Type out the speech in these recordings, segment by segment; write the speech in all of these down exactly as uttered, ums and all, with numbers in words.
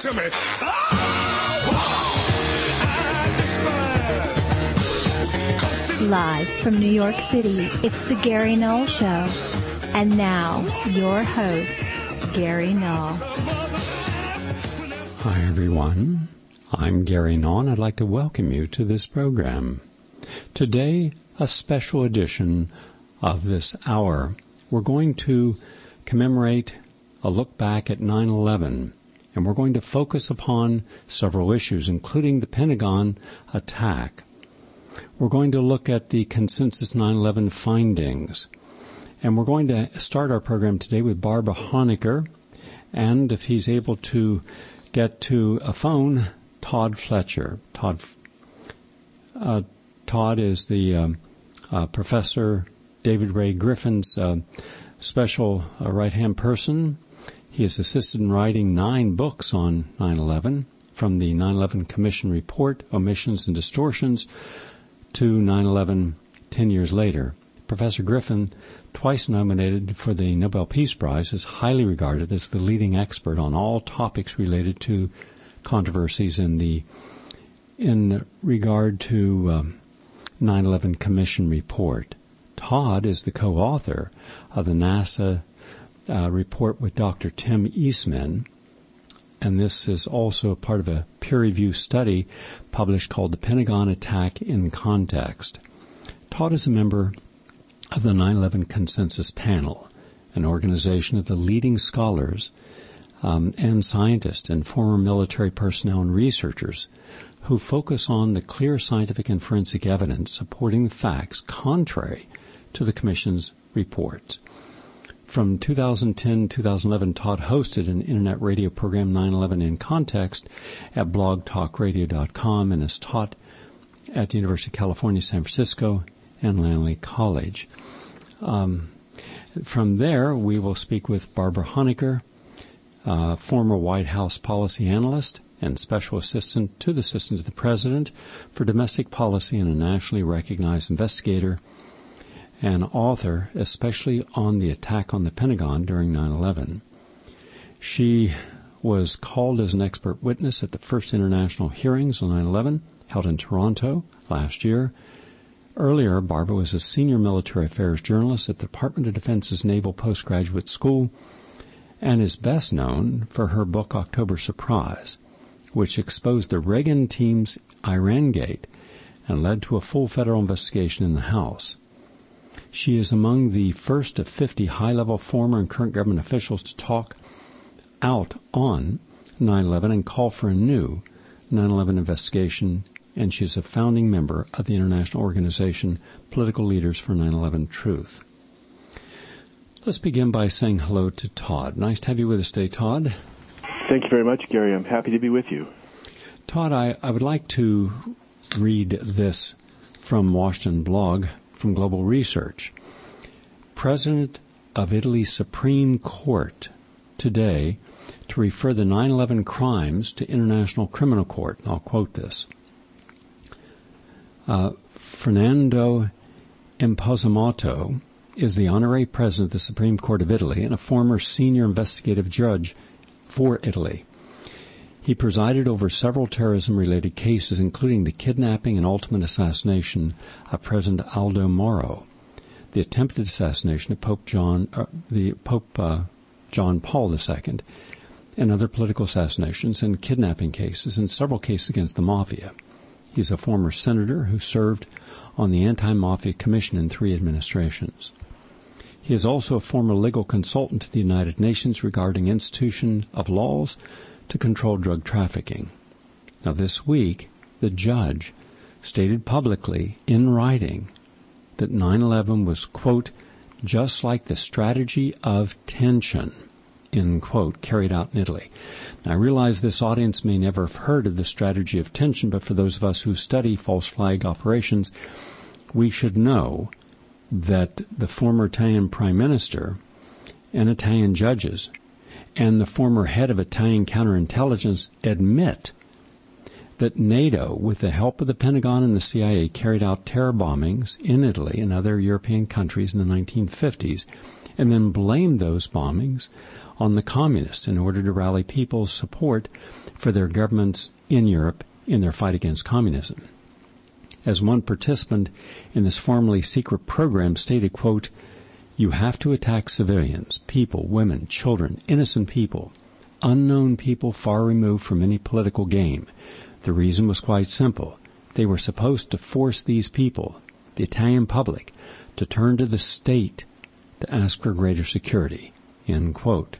to me. Oh, I despise. Live from New York City, it's the Gary Null Show. And now, your host, Gary Null. Hi, everyone. I'm Gary Null, and I'd like to welcome you to this program. Today, a special edition of this hour. We're going to commemorate a look back at nine eleven, and we're going to focus upon several issues, including the Pentagon attack. We're going to look at the Consensus nine eleven findings, and we're going to start our program today with Barbara Honecker, and if he's able to get to a phone, Todd Fletcher. Todd, uh, Todd is the um, uh, Professor David Ray Griffin's uh, special uh, right-hand person. He has assisted in writing nine books on nine eleven, from the nine eleven Commission Report, Omissions and Distortions, to nine eleven, ten years later. Professor Griffin, twice nominated for the Nobel Peace Prize, is highly regarded as the leading expert on all topics related to controversies in the in regard to um, nine eleven Commission Report. Todd is the co-author of the NASA uh, report with Doctor Tim Eastman, and this is also part of a peer-reviewed study published called The Pentagon Attack in Context. Todd is a member of the nine eleven Consensus Panel, an organization of the leading scholars um, and scientists and former military personnel and researchers who focus on the clear scientific and forensic evidence supporting the facts contrary to the Commission's reports. From two thousand ten to two thousand eleven, Todd hosted an internet radio program, nine eleven in Context, at blog talk radio dot com, and has taught at the University of California, San Francisco, and Lanley College. Um, from there, we will speak with Barbara Honecker, uh, former White House policy analyst and special assistant to the Assistant to the President for Domestic Policy and a nationally recognized investigator and author, especially on the attack on the Pentagon during nine eleven. She was called as an expert witness at the first international hearings on nine eleven, held in Toronto last year. Earlier, Barbara was a senior military affairs journalist at the Department of Defense's Naval Postgraduate School and is best known for her book October Surprise, which exposed the Reagan team's Iran Gate and led to a full federal investigation in the House. She is among the first of fifty high-level former and current government officials to talk out on nine eleven and call for a new nine eleven investigation, and she is a founding member of the international organization Political Leaders for nine eleven Truth. Let's begin by saying hello to Todd. Nice to have you with us today, Todd. Thank you very much, Gary. I'm happy to be with you. Todd, I, I would like to read this from Washington Blog from Global Research. President of Italy's Supreme Court today to refer the nine eleven crimes to International Criminal Court. I'll quote this. Uh, Fernando Impossimato is the honorary president of the Supreme Court of Italy and a former senior investigative judge for Italy. He presided over several terrorism-related cases, including the kidnapping and ultimate assassination of President Aldo Moro, the attempted assassination of Pope John, uh, the Pope uh, John Paul the Second, and other political assassinations and kidnapping cases, and several cases against the mafia. He's a former senator who served on the Anti-Mafia Commission in three administrations. He is also a former legal consultant to the United Nations regarding institution of laws to control drug trafficking. Now, this week, the judge stated publicly in writing that nine eleven was, quote, just like the strategy of tension, end quote, carried out in Italy. Now, I realize this audience may never have heard of the strategy of tension, but for those of us who study false flag operations, we should know that the former Italian prime minister and Italian judges and the former head of Italian counterintelligence admit that NATO, with the help of the Pentagon and the C I A, carried out terror bombings in Italy and other European countries in the nineteen fifties and then blamed those bombings on the communists in order to rally people's support for their governments in Europe in their fight against communism. As one participant in this formerly secret program stated, quote, "You have to attack civilians, people, women, children, innocent people, unknown people far removed from any political game. The reason was quite simple. They were supposed to force these people, the Italian public, to turn to the state to ask for greater security," end quote.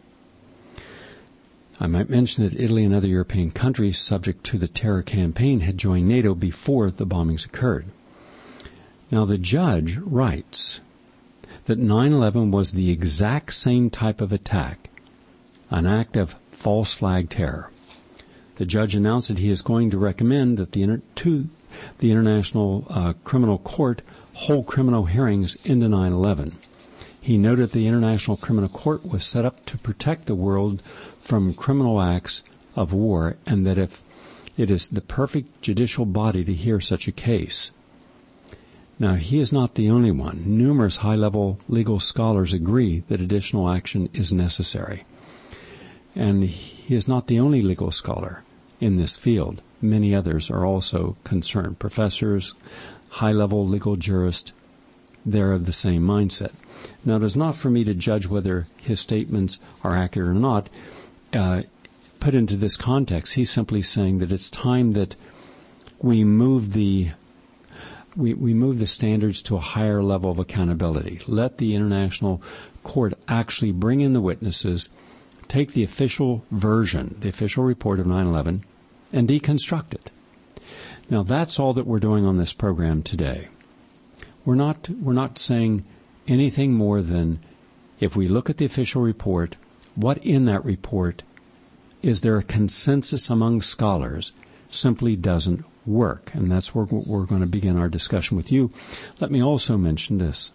I might mention that Italy and other European countries subject to the terror campaign had joined NATO before the bombings occurred. Now the judge writes that nine eleven was the exact same type of attack, an act of false flag terror. The judge announced that he is going to recommend that the inter- to the International uh, Criminal Court hold criminal hearings into nine eleven. He noted the International Criminal Court was set up to protect the world from criminal acts of war, and that if it is the perfect judicial body to hear such a case. Now, he is not the only one. Numerous high-level legal scholars agree that additional action is necessary. And he is not the only legal scholar in this field. Many others are also concerned. Professors, high-level legal jurists, they're of the same mindset. Now, it is not for me to judge whether his statements are accurate or not. Uh, put into this context, he's simply saying that it's time that we move the we, we move the standards to a higher level of accountability. Let the International Court actually bring in the witnesses, take the official version, the official report of nine eleven, and deconstruct it. Now, that's all that we're doing on this program today. We're not we're not saying anything more than, if we look at the official report, what in that report is there a consensus among scholars simply doesn't work. And that's where we're going to begin our discussion with you. Let me also mention this,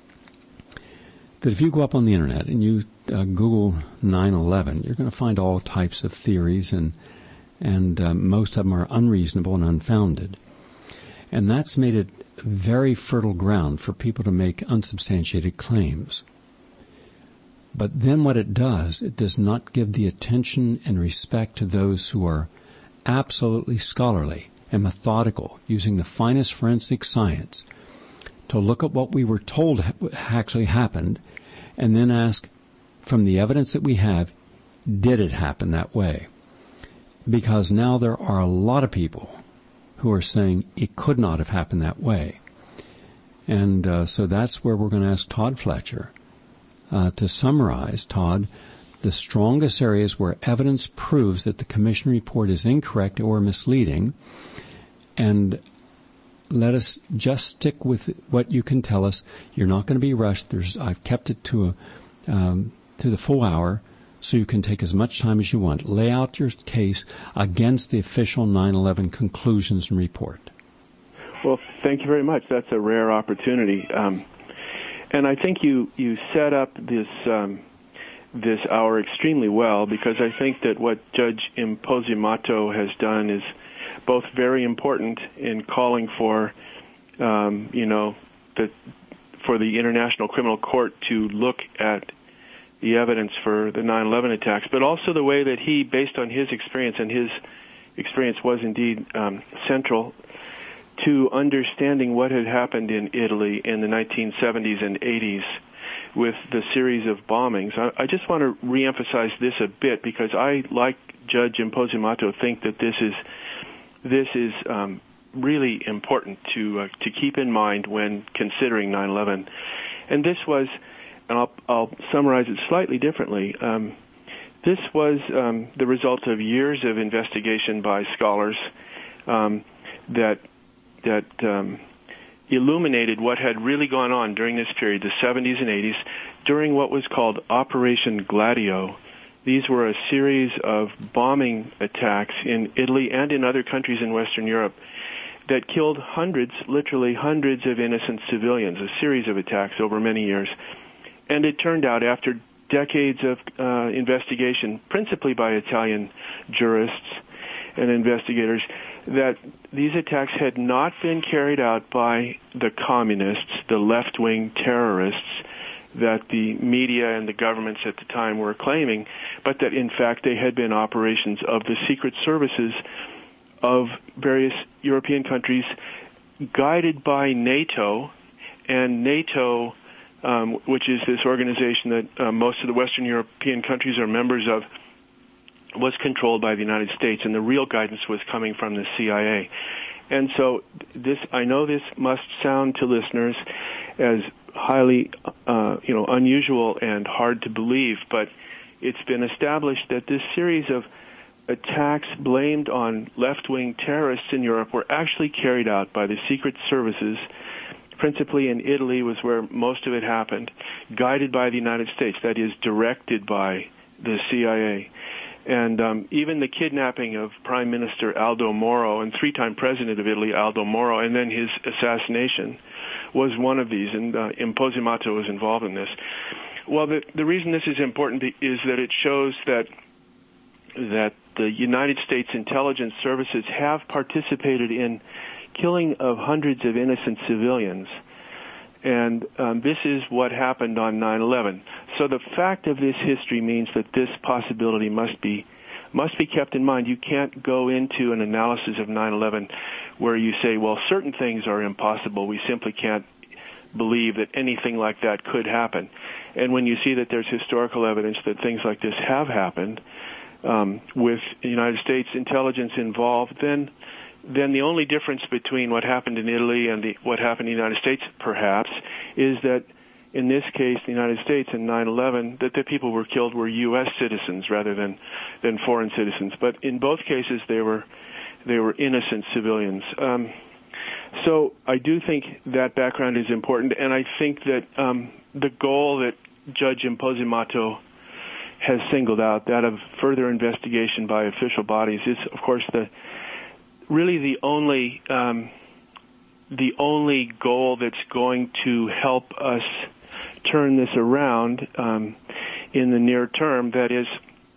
that if you go up on the internet and you uh, Google nine eleven, you're going to find all types of theories, and and uh, most of them are unreasonable and unfounded. And that's made it very fertile ground for people to make unsubstantiated claims. But then what it does, it does not give the attention and respect to those who are absolutely scholarly and methodical, using the finest forensic science to look at what we were told actually happened, and then ask, from the evidence that we have, did it happen that way? Because now there are a lot of people who are saying it could not have happened that way. And uh, so that's where we're going to ask Todd Fletcher uh, to summarize, Todd, the strongest areas where evidence proves that the Commission report is incorrect or misleading, and let us just stick with what you can tell us. You're not going to be rushed. There's, I've kept it to a, um, to the full hour, so you can take as much time as you want. Lay out your case against the official nine eleven conclusions and report. Well, thank you very much. That's a rare opportunity. Um, and I think you, you set up this um, this hour extremely well, because I think that what Judge Imposimato has done is both very important in calling for, um, you know, the, for the International Criminal Court to look at the evidence for the nine eleven attacks, but also the way that he, based on his experience, and his experience was indeed um, central to understanding what had happened in Italy in the nineteen seventies and eighties with the series of bombings. I, I just want to reemphasize this a bit, because I, like Judge Imposimato, think that this is this is um, really important to uh, to keep in mind when considering nine eleven. And this was, and I'll, I'll summarize it slightly differently. Um, this was um, the result of years of investigation by scholars um, that that um, illuminated what had really gone on during this period, the seventies and eighties, during what was called Operation Gladio. These were a series of bombing attacks in Italy and in other countries in Western Europe that killed hundreds, literally hundreds of innocent civilians, a series of attacks over many years. And it turned out, after decades of uh, investigation, principally by Italian jurists and investigators, that these attacks had not been carried out by the communists, the left-wing terrorists that the media and the governments at the time were claiming, but that in fact they had been operations of the secret services of various European countries, guided by NATO, and NATO, um, which is this organization that uh, most of the Western European countries are members of, was controlled by the United States, and the real guidance was coming from the C I A. And so this, I know this must sound to listeners as highly, uh, you know, unusual and hard to believe, but it's been established that this series of attacks blamed on left-wing terrorists in Europe were actually carried out by the secret services, principally in Italy was where most of it happened, guided by the United States, that is, directed by the C I A. And um, even the kidnapping of Prime Minister Aldo Moro and three-time president of Italy, Aldo Moro, and then his assassination was one of these, and uh, Imposimato was involved in this. Well, the, the reason this is important is that it shows that that the United States intelligence services have participated in killing of hundreds of innocent civilians. And um, this is what happened on nine eleven. So the fact of this history means that this possibility must be must be kept in mind. You can't go into an analysis of nine eleven where you say, well, certain things are impossible. We simply can't believe that anything like that could happen. And when you see that there's historical evidence that things like this have happened um, with the United States intelligence involved, then then the only difference between what happened in Italy and the, what happened in the United States, perhaps, is that in this case, the United States in nine eleven, that the people who were killed were U S citizens rather than, than foreign citizens. But in both cases, they were they were innocent civilians. Um, so I do think that background is important, and I think that um, the goal that Judge Imposimato has singled out, that of further investigation by official bodies, is, of course, the really the only um, the only goal that's going to help us turn this around um, in the near term. That is,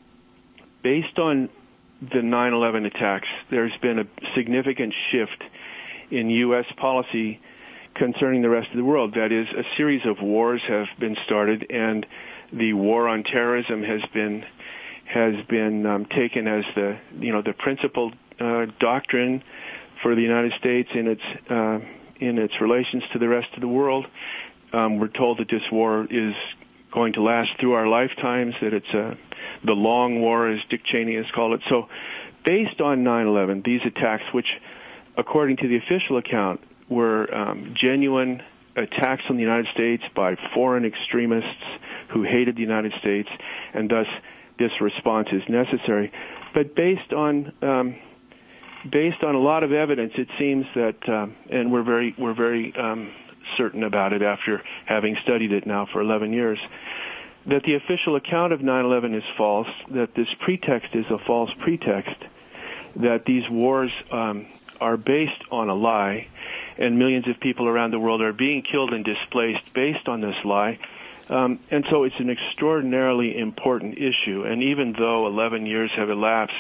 based on the nine eleven attacks, there's been a significant shift in U S policy concerning the rest of the world. That is, a series of wars have been started, and the war on terrorism has been has been um, taken as the you know the principal uh, doctrine for the United States in its uh, in its relations to the rest of the world. Um, we're told that this war is going to last through our lifetimes, that it's a, the long war, as Dick Cheney has called it. So based on nine eleven, these attacks, which according to the official account were um, genuine attacks on the United States by foreign extremists who hated the United States, and thus this response is necessary. But based on um, based on a lot of evidence, it seems that, um, and we're very we're very um, certain about it after having studied it now for eleven years, that the official account of nine eleven is false, that this pretext is a false pretext, that these wars um, are based on a lie, and millions of people around the world are being killed and displaced based on this lie. Um, and so it's an extraordinarily important issue. And even though eleven years have elapsed,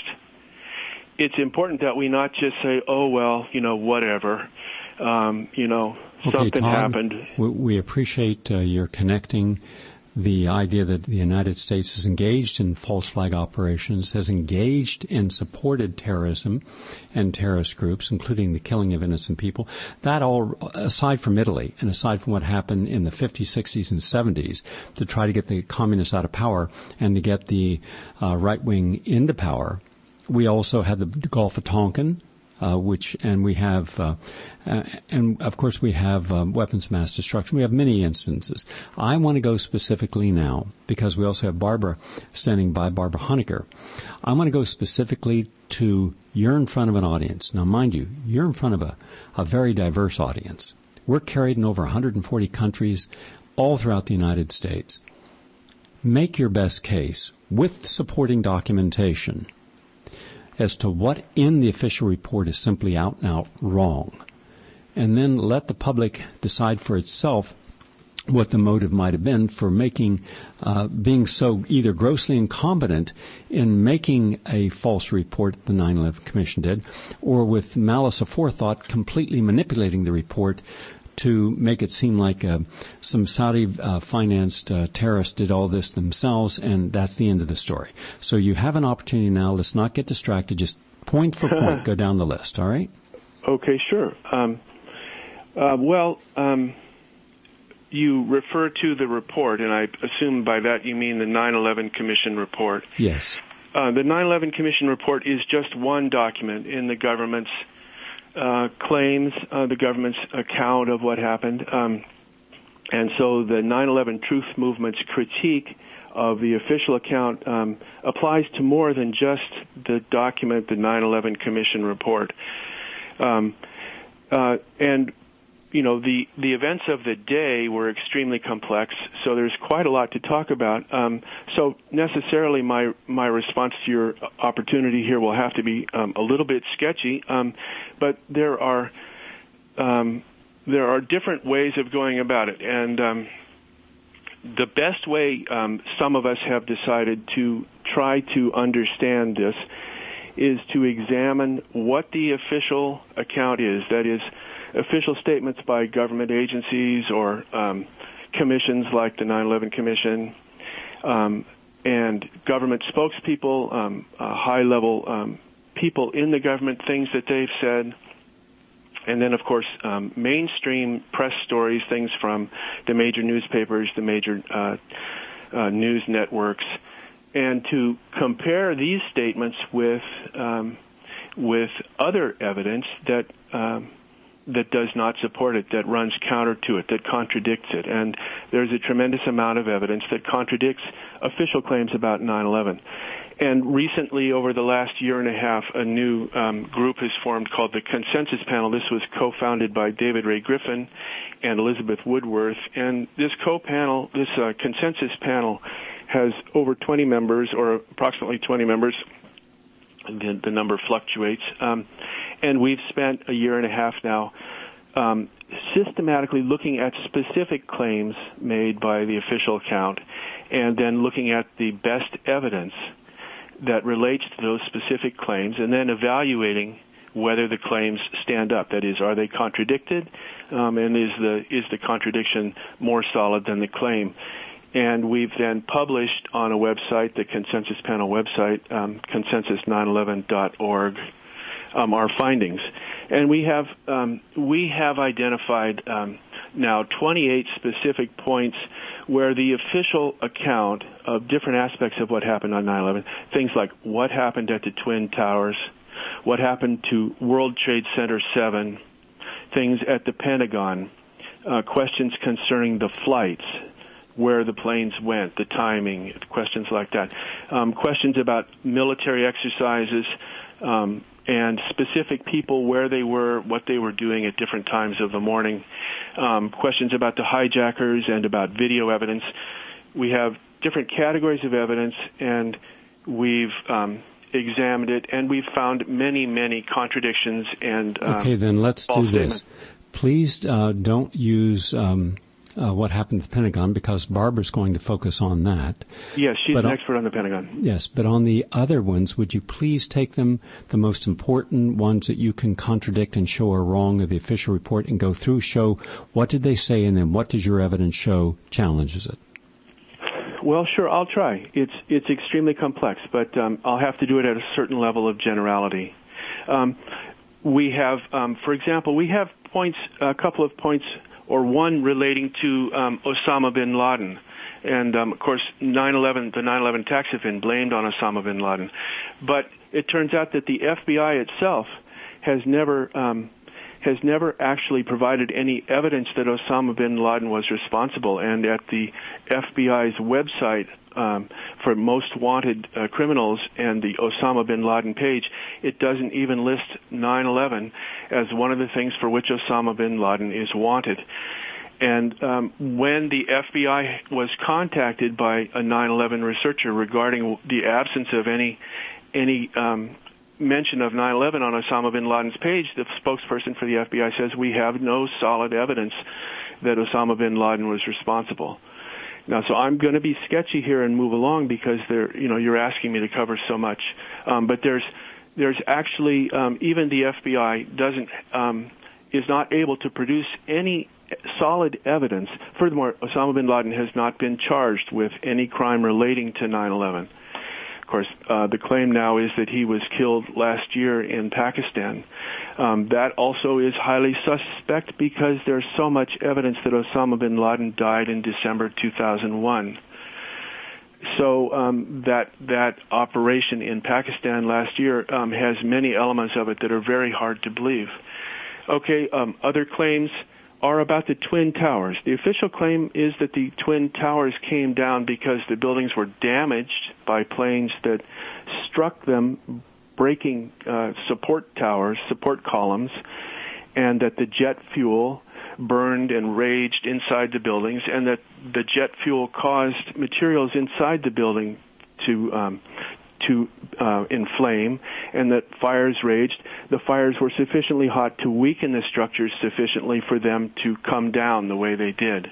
it's important that we not just say, oh, well, you know, whatever, um, you know, okay, something Todd, happened. We, we appreciate uh, your connecting the idea that the United States is engaged in false flag operations, has engaged in supported terrorism and terrorist groups, including the killing of innocent people. That all, aside from Italy and aside from what happened in the fifties, sixties, and seventies to try to get the communists out of power and to get the uh, right wing into power, we also had the Gulf of Tonkin, Uh, which, and we have, uh, uh, and of course we have um, weapons of mass destruction. We have many instances. I want to go specifically now, because we also have Barbara standing by, Barbara Honecker. I want to go specifically to, you're in front of an audience. Now, mind you, you're in front of a, a very diverse audience. We're carried in over one hundred forty countries all throughout the United States. Make your best case with supporting documentation as to what in the official report is simply out and out wrong. And then let the public decide for itself what the motive might have been for making, uh, being so either grossly incompetent in making a false report, the nine eleven Commission did, or with malice aforethought completely manipulating the report to make it seem like uh, some Saudi-financed uh, uh, terrorists did all this themselves, and that's the end of the story. So you have an opportunity now. Let's not get distracted. Just point for point, go down the list, all right? Okay, sure. Um, uh, well, um, you refer to the report, and I assume by that you mean the nine eleven Commission report. Yes. Uh, the nine eleven Commission report is just one document in the government's uh, claims, uh, the government's account of what happened. Um, and so the nine eleven Truth Movement's critique of the official account um, applies to more than just the document, the nine eleven Commission report. Um, uh, and you know, the, the events of the day were extremely complex, so there's quite a lot to talk about. Um, so necessarily my my response to your opportunity here will have to be um, a little bit sketchy, um, but there are um, there are different ways of going about it. And um, the best way um, some of us have decided to try to understand this is to examine what the official account is, that is, official statements by government agencies or um, commissions like the nine eleven Commission, um, and government spokespeople, um, uh, high-level um, people in the government, things that they've said, and then, of course, um, mainstream press stories, things from the major newspapers, the major uh, uh, news networks, and to compare these statements with um, with other evidence that um, that does not support it, that runs counter to it, that contradicts it. And there's a tremendous amount of evidence that contradicts official claims about nine eleven. And recently, over the last year and a half, a new um, group has formed called the Consensus Panel. This was co-founded by David Ray Griffin and Elizabeth Woodworth. And this co-panel, this uh, Consensus Panel, has over twenty members, or approximately twenty members. The, the number fluctuates. Um, and we've spent a year and a half now um, systematically looking at specific claims made by the official account, and then looking at the best evidence that relates to those specific claims, and then evaluating whether the claims stand up. That is, are they contradicted, um, and is the is the contradiction more solid than the claim? And we've then published on a website, the Consensus Panel website, um, consensus nine eleven dot org, um, our findings. And we have um, we have identified um, now twenty-eight specific points where the official account of different aspects of what happened on nine eleven, things like what happened at the Twin Towers, what happened to World Trade Center seven, things at the Pentagon, uh, questions concerning the flights, where the planes went, the timing, questions like that. Um, questions about military exercises um, and specific people, where they were, what they were doing at different times of the morning. Um, questions about the hijackers and about video evidence. We have different categories of evidence, and we've um, examined it, and we've found many, many contradictions and um, Okay, then let's do this. Statements. Please uh, don't use Um Uh, what happened at the Pentagon, because Barbara's going to focus on that. Yes, she's But an on- expert on the Pentagon. Yes, but on the other ones, would you please take them, the most important ones that you can contradict and show are wrong of the official report, and go through, show what did they say, and then what does your evidence show challenges it? Well, sure, I'll try. It's it's extremely complex, but um, I'll have to do it at a certain level of generality. Um, we have, um, for example, we have points, a couple of points, or one relating to um, Osama bin Laden. And, um, of course, nine eleven, the nine eleven attacks have been blamed on Osama bin Laden. But it turns out that the F B I itself has never um, has never actually provided any evidence that Osama bin Laden was responsible. And at the F B I's website um, for most wanted uh, criminals and the Osama bin Laden page, it doesn't even list nine eleven as one of the things for which Osama bin Laden is wanted. And um, when the F B I was contacted by a nine eleven researcher regarding the absence of any any um, mention of nine eleven on Osama bin Laden's page, the spokesperson for the F B I says, we have no solid evidence that Osama bin Laden was responsible. Now, so I'm going to be sketchy here and move along because there, you know, you're asking me to cover so much. Um, but there's there's actually um, even the F B I doesn't um, is not able to produce any solid evidence. Furthermore, Osama bin Laden has not been charged with any crime relating to nine eleven. Of course, uh, the claim now is that he was killed last year in Pakistan. Um, that also is highly suspect because there's so much evidence that Osama bin Laden died in December two thousand one. So um, that that operation in Pakistan last year um, has many elements of it that are very hard to believe. Okay, um, other claims are about the Twin Towers. The official claim is that the Twin Towers came down because the buildings were damaged by planes that struck them, breaking uh, support towers, support columns, and that the jet fuel burned and raged inside the buildings, and that the jet fuel caused materials inside the building to um, to uh, inflame, and that fires raged. The fires were sufficiently hot to weaken the structures sufficiently for them to come down the way they did.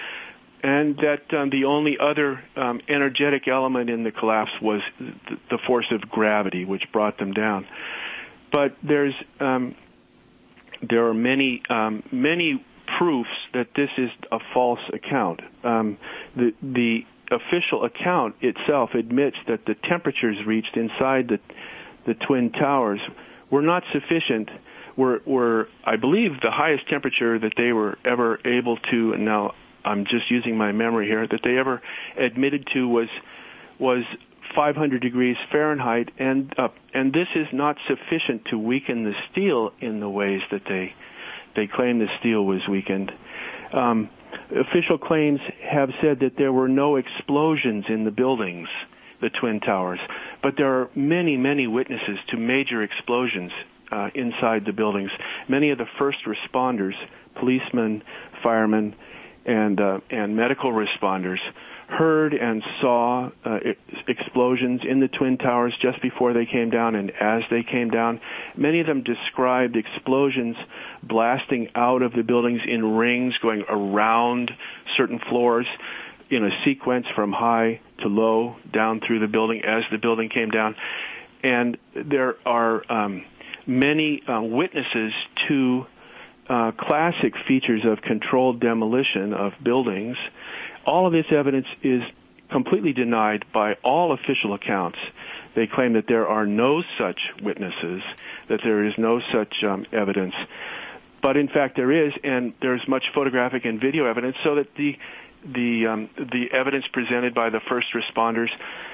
And that um, the only other um, energetic element in the collapse was th- the force of gravity, which brought them down. But there's um, there are many um, many proofs that this is a false account. Um, the the official account itself admits that the temperatures reached inside the the Twin Towers were not sufficient. Were were I believe the highest temperature that they were ever able to, and now I'm just using my memory here, that they ever admitted to was was five hundred degrees Fahrenheit, and uh, and this is not sufficient to weaken the steel in the ways that they they claim the steel was weakened. Um, official claims have said that there were no explosions in the buildings, the Twin Towers, but there are many, many witnesses to major explosions uh, inside the buildings. Many of the first responders, policemen, firemen, and uh, and medical responders heard and saw uh, explosions in the Twin Towers just before they came down and as they came down. Many of them described explosions blasting out of the buildings in rings going around certain floors in a sequence from high to low down through the building as the building came down. And there are um, many uh, witnesses to uh, classic features of controlled demolition of buildings. All of this evidence is completely denied by all official accounts. They claim that there are no such witnesses, that there is no such um, evidence. But in fact there is, and there's much photographic and video evidence, so that the the um, the evidence presented by the first responders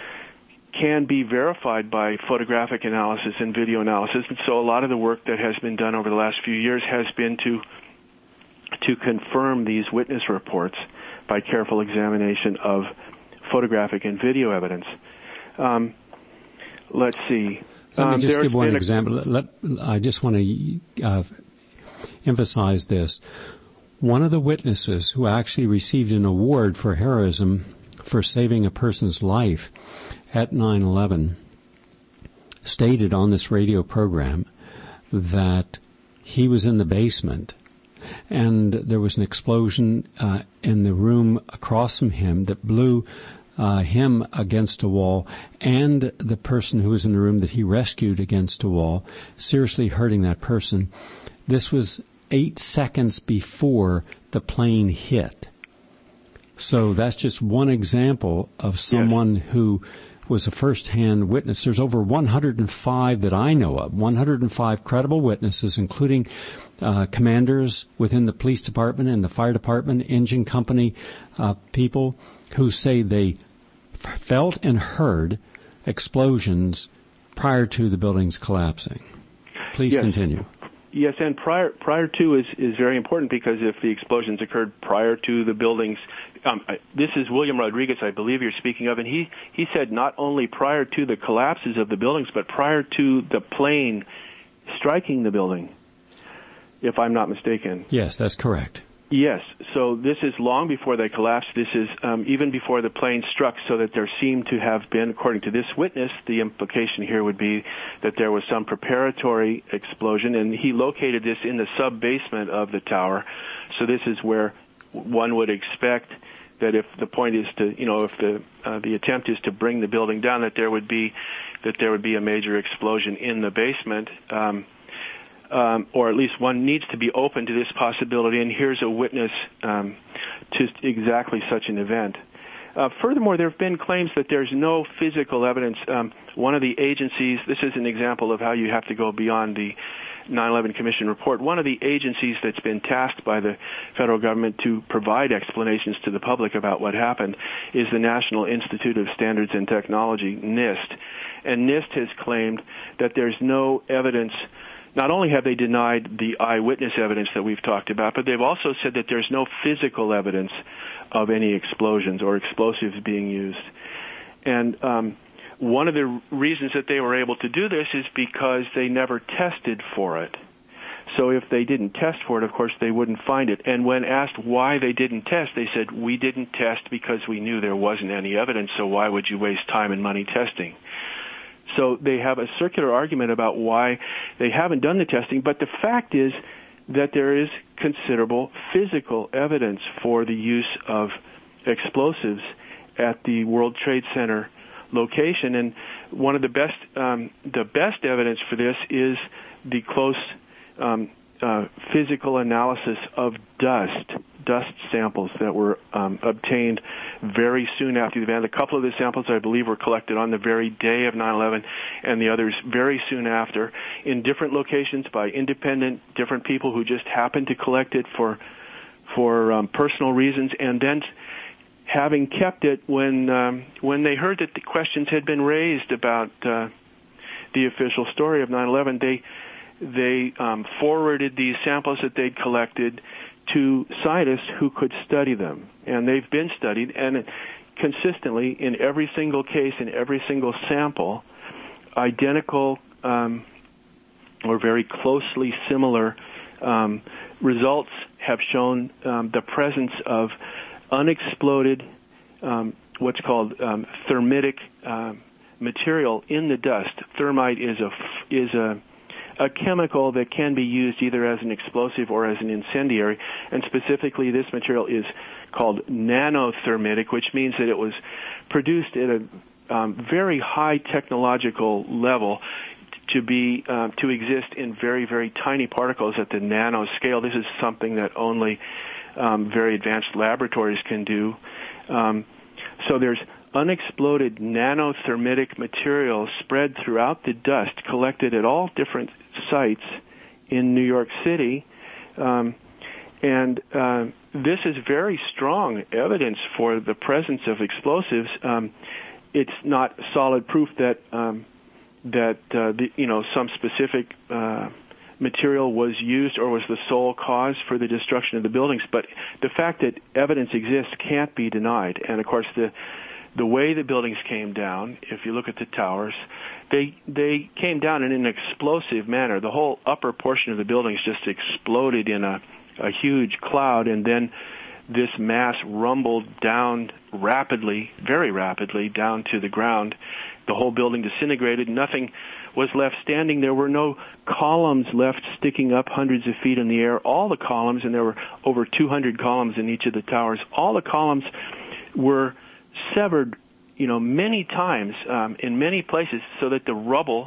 can be verified by photographic analysis and video analysis. And so a lot of the work that has been done over the last few years has been to to confirm these witness reports by careful examination of photographic and video evidence. Um, let's see. Let me um, just give one a, example. Let, I just want to uh, emphasize this. One of the witnesses who actually received an award for heroism for saving a person's life at nine eleven stated on this radio program that he was in the basement and there was an explosion uh, in the room across from him that blew uh, him against a wall and the person who was in the room that he rescued against a wall, seriously hurting that person. This was eight seconds before the plane hit. So that's just one example of someone yes. who was a first-hand witness. There's over one hundred five that I know of, one hundred five credible witnesses, including uh, commanders within the police department and the fire department, engine company uh, people who say they f- felt and heard explosions prior to the buildings collapsing. Please yes. continue. Yes, and prior prior to is, is very important, because if the explosions occurred prior to the buildings, um, I, this is William Rodriguez, I believe you're speaking of, and he, he said not only prior to the collapses of the buildings, but prior to the plane striking the building, if I'm not mistaken. Yes, that's correct. Yes, so this is long before they collapsed. This is um, even before the plane struck, so that there seemed to have been, according to this witness, the implication here would be that there was some preparatory explosion, and he located this in the sub-basement of the tower. So this is where one would expect that if the point is to, you know, if the uh, the attempt is to bring the building down, that there would be that there would be a major explosion in the basement. Um, um, or at least one needs to be open to this possibility, and here's a witness um, to exactly such an event. Uh, furthermore, there have been claims that there's no physical evidence. Um, one of the agencies, this is an example of how you have to go beyond the nine eleven Commission report. One of the agencies that's been tasked by the federal government to provide explanations to the public about what happened is the National Institute of Standards and Technology, NIST. And NIST has claimed that there's no evidence. Not only have they denied the eyewitness evidence that we've talked about, but they've also said that there's no physical evidence of any explosions or explosives being used. And um, one of the reasons that they were able to do this is because they never tested for it. So if they didn't test for it, of course, they wouldn't find it. And when asked why they didn't test, they said, we didn't test because we knew there wasn't any evidence, so why would you waste time and money testing? So they have a circular argument about why they haven't done the testing, but the fact is that there is considerable physical evidence for the use of explosives at the World Trade Center location. And one of the best um, the best evidence for this is the close um, uh, physical analysis of dust, dust samples that were um, obtained very soon after the event. A couple of the samples, I believe, were collected on the very day of nine eleven, and the others very soon after, in different locations by independent, different people who just happened to collect it for for um, personal reasons, and then having kept it when um, when they heard that the questions had been raised about uh, the official story of nine eleven, they they um, forwarded these samples that they'd collected to scientists who could study them. And they've been studied, and consistently in every single case, in every single sample, identical um, or very closely similar um, results have shown um, the presence of unexploded, um, what's called um, thermitic um, material in the dust. Thermite is a is a a chemical that can be used either as an explosive or as an incendiary, and specifically this material is called nanothermitic, which means that it was produced at a um, very high technological level to be uh, to exist in very, very tiny particles at the nanoscale. This is something that only um, very advanced laboratories can do. Um, so there's unexploded nanothermitic material spread throughout the dust, collected at all different sites in New York City. Um, and uh, this is very strong evidence for the presence of explosives. Um, it's not solid proof that um, that uh, the, you know some specific uh, material was used or was the sole cause for the destruction of the buildings, but the fact that evidence exists can't be denied. And of course, the the way the buildings came down, if you look at the towers, they they came down in an explosive manner. The whole upper portion of the buildings just exploded in a, a huge cloud, and then this mass rumbled down rapidly, very rapidly, down to the ground. The whole building disintegrated. Nothing was left standing. There were no columns left sticking up hundreds of feet in the air. All the columns, and there were over two hundred columns in each of the towers, all the columns were severed, you know, many times um, in many places, so that the rubble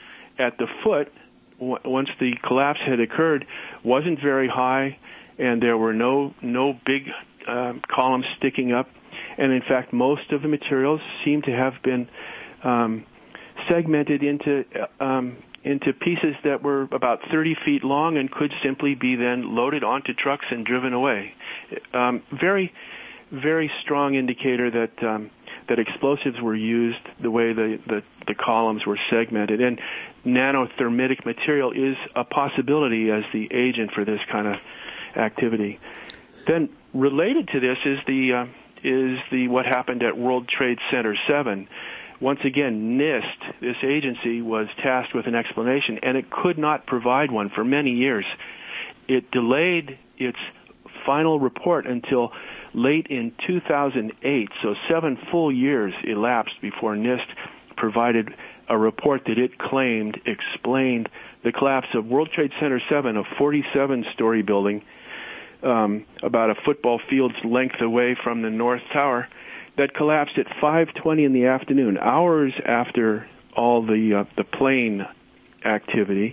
at the foot, w- once the collapse had occurred, wasn't very high, and there were no no big uh, columns sticking up. And in fact, most of the materials seem to have been um, segmented into um, into pieces that were about thirty feet long and could simply be then loaded onto trucks and driven away. Um, very very strong indicator that um, that explosives were used the way the, the, the columns were segmented. And nanothermitic material is a possibility as the agent for this kind of activity. Then related to this is the uh, is the what happened at World Trade Center seven. Once again, NIST, this agency, was tasked with an explanation, and it could not provide one for many years. It delayed its final report until late in two thousand eight, so seven full years elapsed before NIST provided a report that it claimed explained the collapse of World Trade Center seven, a forty-seven story building um, about a football field's length away from the North Tower, that collapsed at five twenty in the afternoon, hours after all the uh, the plane activity.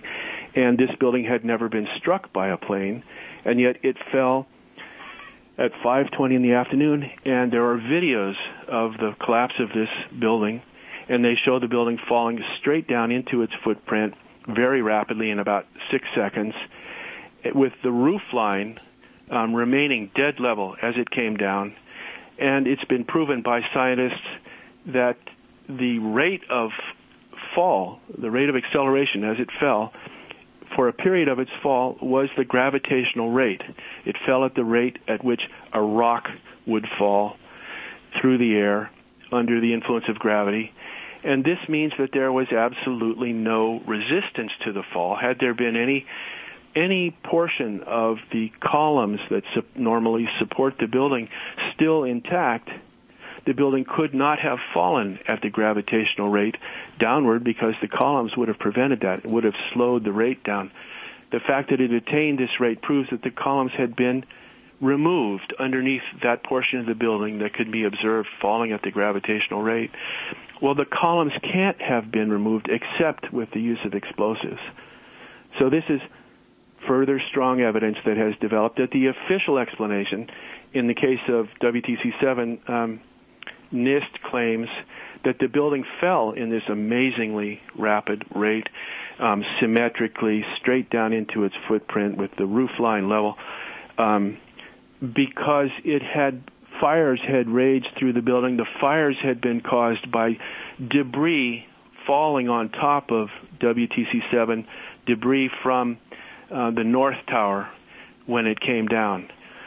and this building had never been struck by a plane, and yet it fell at five twenty in the afternoon, and there are videos of the collapse of this building, and they show the building falling straight down into its footprint very rapidly in about six seconds, with the roof line um, remaining dead level as it came down. And it's been proven by scientists that the rate of fall, the rate of acceleration as it fell, for a period of its fall was the gravitational rate. It fell at the rate at which a rock would fall through the air under the influence of gravity. And this means that there was absolutely no resistance to the fall. Had there been any any portion of the columns that su- normally support the building still intact, the building could not have fallen at the gravitational rate downward because the columns would have prevented that. It would have slowed the rate down. The fact that it attained this rate proves that the columns had been removed underneath that portion of the building that could be observed falling at the gravitational rate. Well, the columns can't have been removed except with the use of explosives. So this is further strong evidence that has developed that the official explanation in the case of W T C seven, um, NIST claims that the building fell in this amazingly rapid rate, um, symmetrically, straight down into its footprint with the roof line level, um, because it had fires had raged through the building. The fires had been caused by debris falling on top of W T C seven, debris from uh, the North Tower when it came down.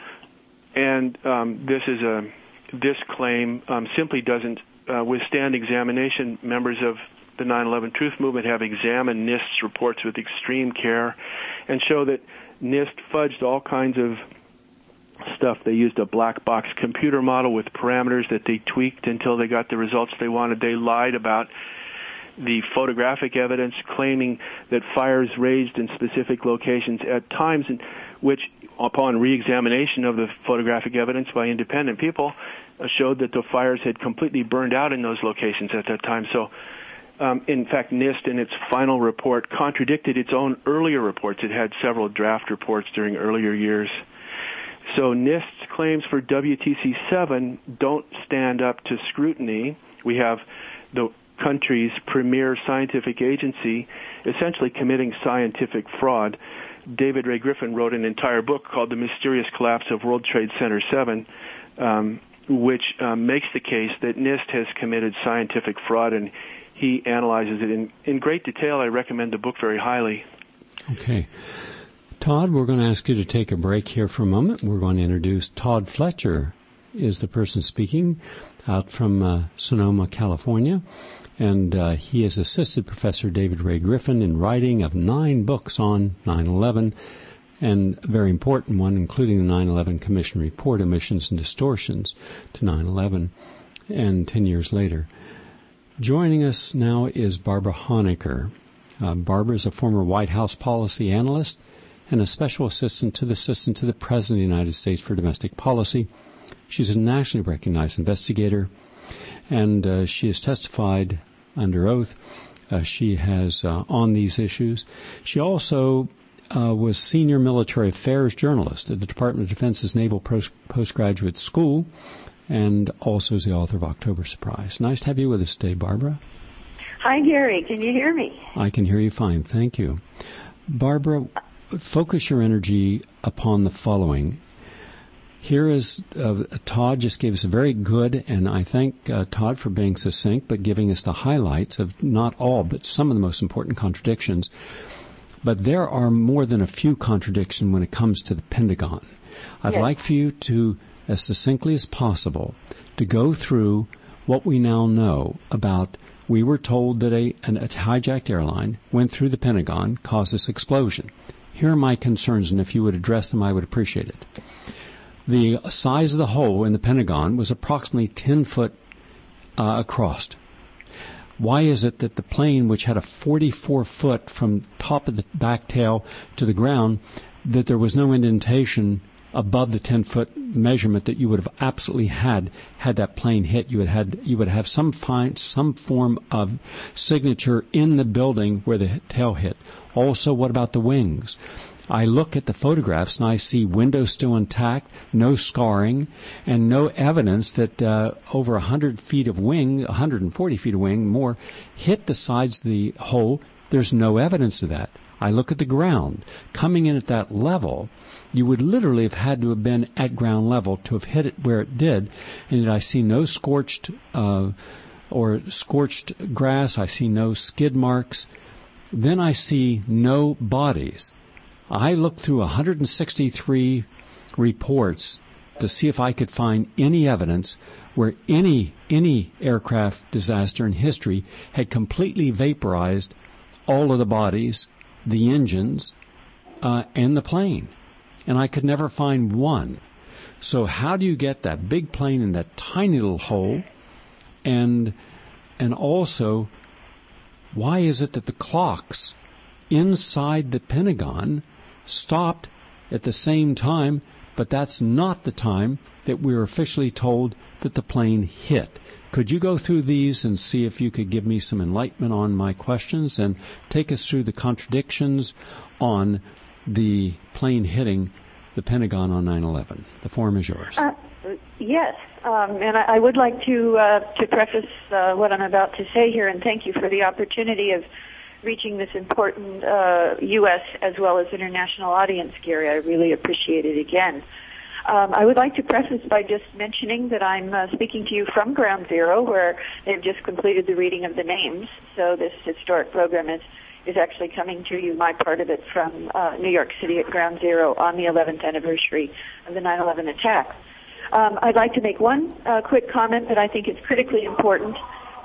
And um, this is a this claim um, simply doesn't uh, withstand examination. Members of the nine eleven Truth Movement have examined NIST's reports with extreme care and show that NIST fudged all kinds of stuff. They used a black box computer model with parameters that they tweaked until they got the results they wanted. They lied about the photographic evidence, claiming that fires raged in specific locations at times in which, upon re-examination of the photographic evidence by independent people, uh, showed that the fires had completely burned out in those locations at that time. So, um, in fact, NIST, in its final report, contradicted its own earlier reports. It had several draft reports during earlier years. So NIST's claims for W T C seven don't stand up to scrutiny. We have the country's premier scientific agency essentially committing scientific fraud. David Ray Griffin wrote an entire book called The Mysterious Collapse of World Trade Center seven, um, which um, makes the case that NIST has committed scientific fraud, and he analyzes it in, in great detail. I recommend the book very highly. Okay. Todd, we're going to ask you to take a break here for a moment. We're going to introduce Todd Fletcher is the person speaking out from uh, Sonoma, California. And uh, he has assisted Professor David Ray Griffin in writing of nine books on nine eleven, and a very important one, including the nine eleven Commission Report, Omissions and Distortions to nine eleven, and ten years later. Joining us now is Barbara Honecker. Uh, Barbara is a former White House policy analyst and a special assistant to the Assistant to the President of the United States for Domestic Policy. She's a nationally recognized investigator, and uh, she has testified under oath. Uh, she has uh, on these issues. She also uh, was senior military affairs journalist at the Department of Defense's Naval Post- Postgraduate School, and also is the author of October Surprise. Nice to have you with us today, Barbara. Hi, Gary. Can you hear me? I can hear you fine. Thank you. Barbara, focus your energy upon the following. Here is, uh, Todd just gave us a very good, and I thank uh, Todd for being succinct, but giving us the highlights of not all, but some of the most important contradictions. But there are more than a few contradictions when it comes to the Pentagon. I'd yes. like for you to, as succinctly as possible, to go through what we now know about, we were told that a, an, a hijacked airline went through the Pentagon, caused this explosion. Here are my concerns, and if you would address them, I would appreciate it. The size of the hole in the Pentagon was approximately ten foot uh, across. Why is it that the plane, which had a forty-four foot from top of the back tail to the ground, that there was no indentation above the ten-foot measurement that you would have absolutely had had that plane hit. You would had you would have some find, some form of signature in the building where the tail hit. Also, what about the wings? I look at the photographs and I see windows still intact, no scarring, and no evidence that uh, over one hundred feet of wing, one hundred forty feet of wing, more, hit the sides of the hole. There's no evidence of that. I look at the ground. Coming in at that level, you would literally have had to have been at ground level to have hit it where it did, and yet I see no scorched uh, or scorched grass. I see no skid marks. Then I see no bodies. I looked through one hundred sixty-three reports to see if I could find any evidence where any any aircraft disaster in history had completely vaporized all of the bodies, the engines, uh, and the plane. And I could never find one. So how do you get that big plane in that tiny little hole? And and also, why is it that the clocks inside the Pentagon stopped at the same time, but that's not the time that we were officially told that the plane hit? Could you go through these and see if you could give me some enlightenment on my questions and take us through the contradictions on the plane hitting the Pentagon on nine eleven? The forum is yours. Uh, yes, um, and I, I would like to uh, to preface uh, what I'm about to say here, and thank you for the opportunity of reaching this important uh, U S as well as international audience, Gary. I really appreciate it again. Um, I would like to preface by just mentioning that I'm uh, speaking to you from Ground Zero, where they've just completed the reading of the names. So this historic program is, is actually coming to you, my part of it, from uh, New York City at Ground Zero on the eleventh anniversary of the nine eleven attack. Um, I'd like to make one uh, quick comment that I think is critically important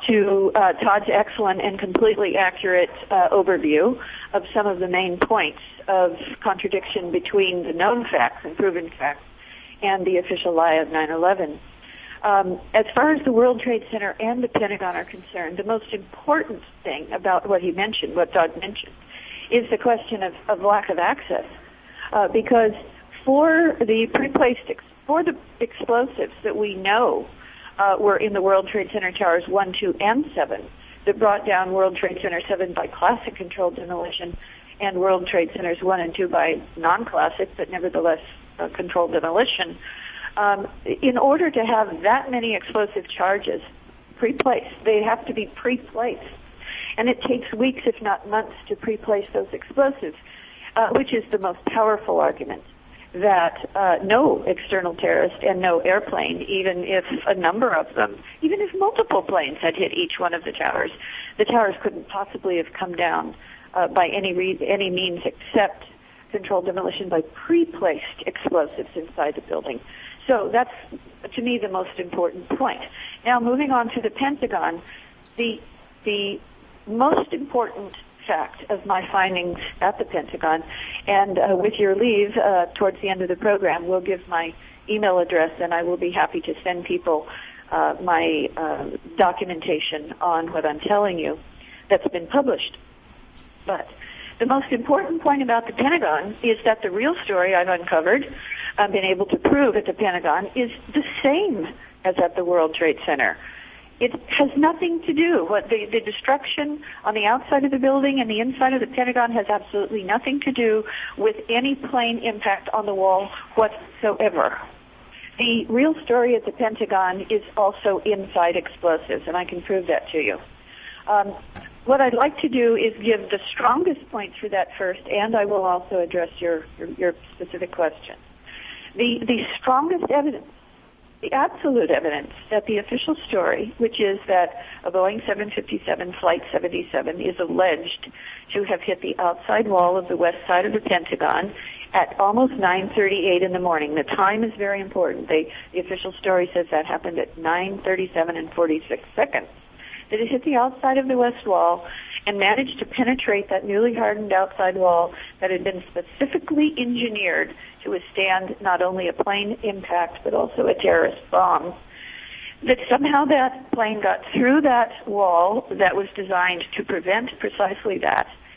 to uh, Todd's excellent and completely accurate uh, overview of some of the main points of contradiction between the known facts and proven facts and the official lie of nine eleven. Um, as far as the World Trade Center and the Pentagon are concerned, the most important thing about what he mentioned, what Todd mentioned, is the question of, of lack of access. Uh, because for the pre-placed, ex- for the explosives that we know Uh, were in the World Trade Center Towers one, two, and seven that brought down World Trade Center seven by classic controlled demolition and World Trade Centers one and two by non-classic but nevertheless uh, controlled demolition. Um, in order to have that many explosive charges pre-placed, they have to be pre-placed. And it takes weeks, if not months, to pre-place those explosives, uh, which is the most powerful argument that uh, no external terrorist and no airplane, even if a number of them, even if multiple planes had hit each one of the towers, the towers couldn't possibly have come down uh, by any re- any means except controlled demolition by pre-placed explosives inside the building. So that's, to me, the most important point. Now, moving on to the Pentagon, the the most important fact of my findings at the Pentagon, and uh, with your leave, uh, towards the end of the program, we'll give my email address, and I will be happy to send people uh, my uh, documentation on what I'm telling you that's been published. But the most important point about the Pentagon is that the real story I've uncovered, I've been able to prove at the Pentagon, is the same as at the World Trade Center. It has nothing to do. What the, the destruction on the outside of the building and the inside of the Pentagon has absolutely nothing to do with any plane impact on the wall whatsoever. The real story at the Pentagon is also inside explosives, and I can prove that to you. Um, what I'd like to do is give the strongest points for that first, and I will also address your, your, your specific question. The, the strongest evidence, the absolute evidence that the official story, which is that a Boeing seven fifty-seven Flight seventy-seven is alleged to have hit the outside wall of the west side of the Pentagon at almost nine thirty-eight in the morning. The time is very important. They, the official story says that happened at nine thirty-seven and forty-six seconds. That it hit the outside of the west wall and managed to penetrate that newly hardened outside wall that had been specifically engineered to withstand not only a plane impact but also a terrorist bomb. That somehow that plane got through that wall that was designed to prevent precisely that,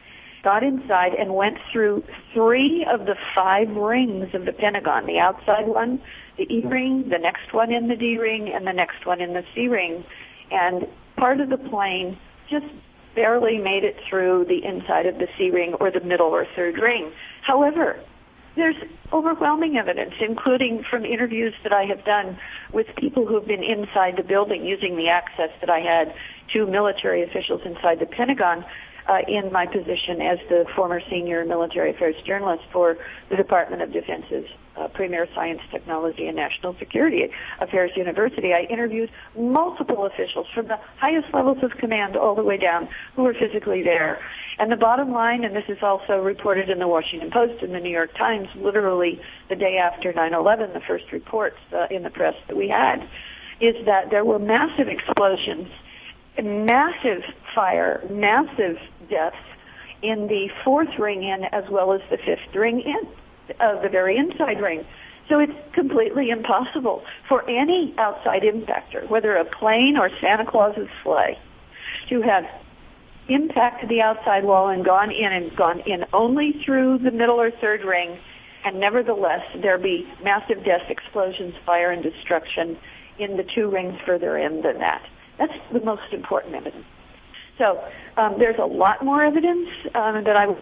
got inside and went through three of the five rings of the Pentagon, the outside one, the E ring, the next one in the D ring, and the next one in the C ring. And part of the plane just barely made it through the inside of the C ring or the middle or third ring. However, there's overwhelming evidence, including from interviews that I have done with people who have been inside the building using the access that I had to military officials inside the Pentagon uh, in my position as the former senior military affairs journalist for the Department of Defense's uh, premier science, technology, and national security affairs university. I interviewed multiple officials from the highest levels of command all the way down who were physically there. And the bottom line, and this is also reported in the Washington Post and the New York Times, literally the day after nine eleven, the first reports uh, in the press that we had, is that there were massive explosions, massive fire, massive deaths in the fourth ring in as well as the fifth ring in, uh, the very inside ring. So it's completely impossible for any outside impactor, whether a plane or Santa Claus's sleigh, to have impacted the outside wall and gone in and gone in only through the middle or third ring, and nevertheless there be massive deaths, explosions, fire, and destruction in the two rings further in than that. That's the most important evidence. So um, there's a lot more evidence um, that I will,